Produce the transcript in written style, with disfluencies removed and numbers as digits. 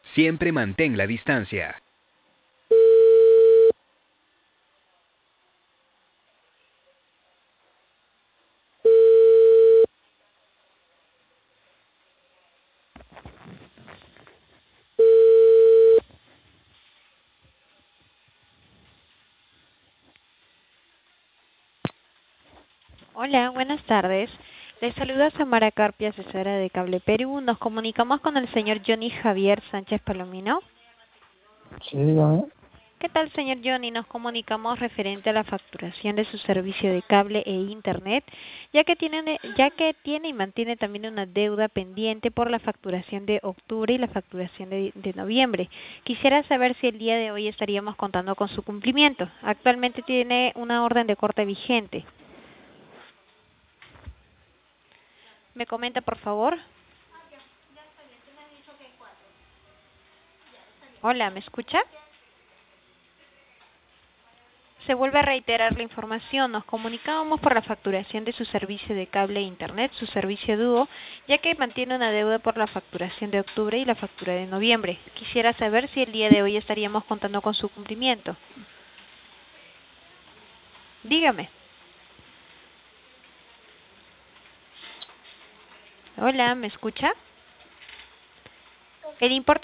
Siempre mantén la distancia. Hola, buenas tardes. Les saluda Samara Carpia, asesora de Cable Perú. Nos comunicamos con el señor Johnny Javier Sánchez Palomino. Sí, dígame. ¿Qué tal, señor Johnny? Nos comunicamos referente a la facturación de su servicio de cable e internet, ya que tiene y mantiene también una deuda pendiente por la facturación de octubre y la facturación de noviembre. Quisiera saber si el día de hoy estaríamos contando con su cumplimiento. Actualmente tiene una orden de corte vigente. ¿Me comenta, por favor? Hola, ¿me escucha? Se vuelve a reiterar la información. Nos comunicábamos por la facturación de su servicio de cable e internet, su servicio dúo, ya que mantiene una deuda por la facturación de octubre y la factura de noviembre. Quisiera saber si el día de hoy estaríamos contando con su cumplimiento. Dígame. Hola, ¿me escucha? El importe